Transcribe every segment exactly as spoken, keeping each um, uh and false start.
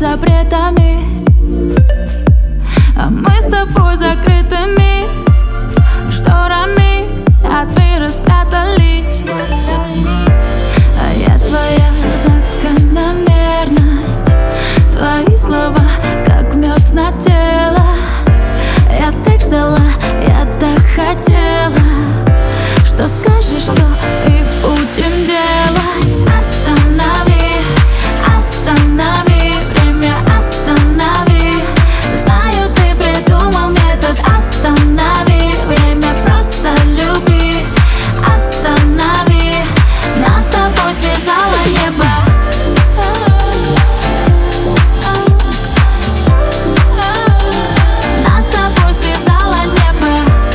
запретами, а мы с тобой закрытыми шторами от мира спрятались. А я твоя закономерность, твои слова как мед на тело. Я так ждала, я так хотела, что скажешь, что и будем делать. Останови, останови, время останови. Знаю, ты придумал метод. Останови, время просто любить. Останови, нас с тобой связало небо. Нас с тобой связало небо.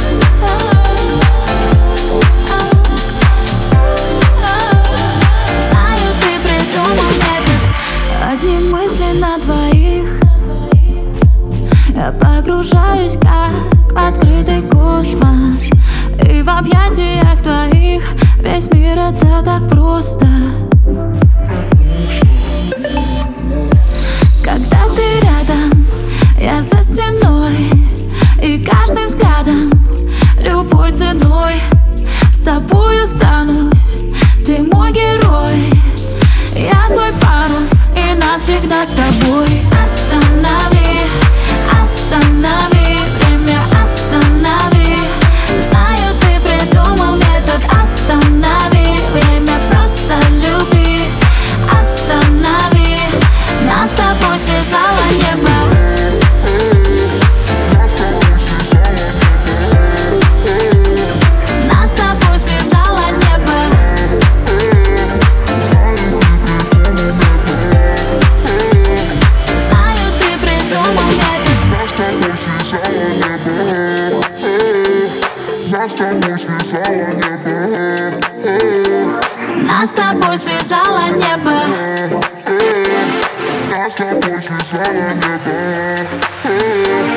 Знаю, ты придумал метод. Одни мысли на двоих. Я погружаюсь как в открытый космос, и в объятиях твоих весь мир — это так просто. Когда ты рядом, я за стеной, и каждым взглядом, любой ценой с тобой останусь. Ты мой герой, я твой парус, и навсегда с тобой. Останови, останови, время останови. Знаю, ты придумал метод. Останови, время просто любить. Останови, нас с тобой связало небо. Нас с тобой связало небо. Знаю, ты придумал метод. Нас с тобой связало небо. Нас с тобой связало небо. Нас с тобой связало небо.